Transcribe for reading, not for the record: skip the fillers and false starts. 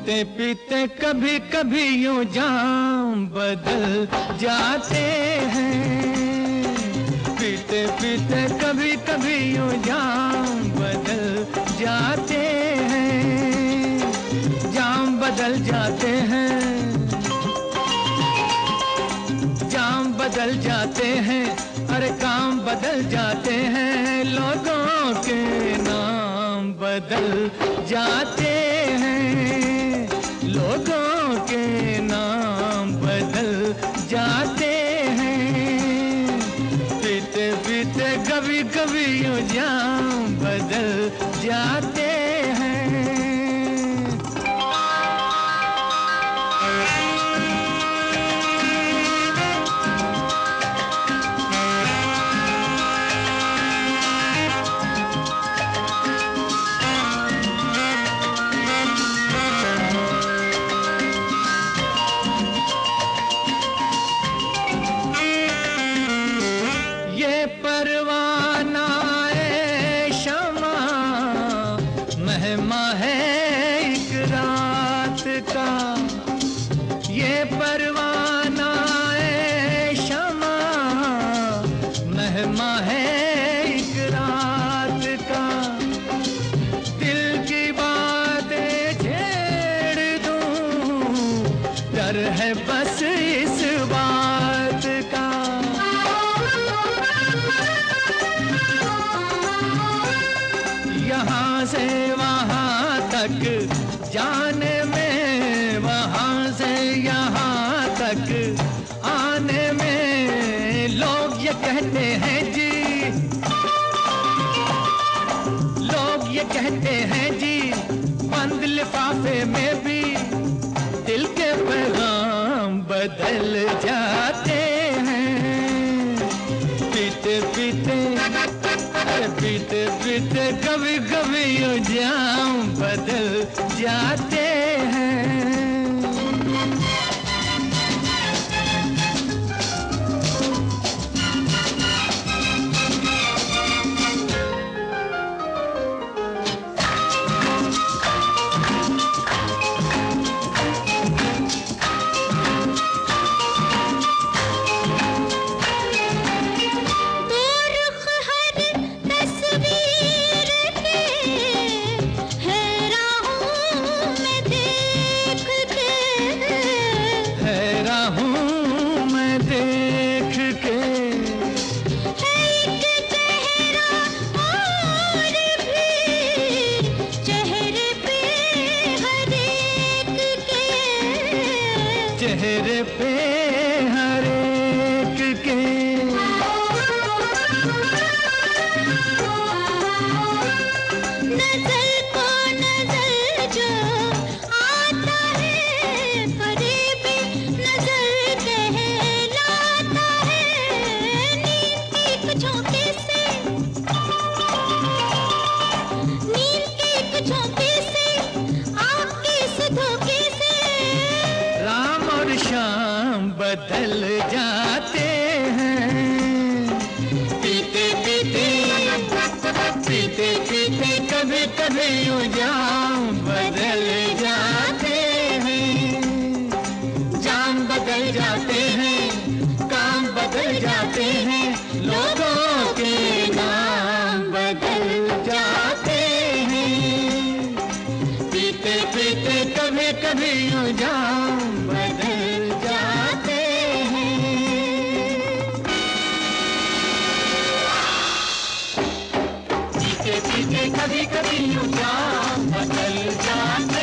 पीते पीते कभी कभी यूं जाम बदल जाते हैं। पीते पीते कभी कभी यूं जाम बदल जाते हैं। जाम बदल जाते हैं, जाम बदल जाते हैं, अरे काम बदल जाते हैं। लोगों के नाम बदल जाते हैं, लोगों के नाम बदल जाते हैं। पीते पीते कभी कभी यूं जाम बदल जाते हैं। परवाना ए शमा मेहमा है एक रात का। ये परवाना ए शमा मेहमा है एक रात का। दिल की बातें छेड़ दूं, डर है बस इस बात का। यहाँ से वहाँ तक जाने में, वहाँ से यहाँ तक आने में, लोग ये कहते हैं जी, लोग ये कहते हैं जी, बंद लिफाफे में भी दिल के पैगाम बदल जाते हैं। पीते पीते पीते पीते कभी कभी यूं जाम बदल जाते हैं। चेहरे पे हर एक के नजर को नजर जो आता है, फरेबी नजर कहलाता है। नींद के एक झोंके से, नींद के एक झोंके से, आपके इस धोखे से राम और श्याम बदल जाते हैं। पीते पीते पीते पीते कभी कभी यूं जाम बदल जाते हैं। जाम बदल जाते हैं, काम बदल जाते हैं, लोगों के नाम बदल जाते हैं। पीते पीते कभी कभी यूं जाम बदल जाते हैं। पीते पीते कभी कभी यूं जाम बदल जाते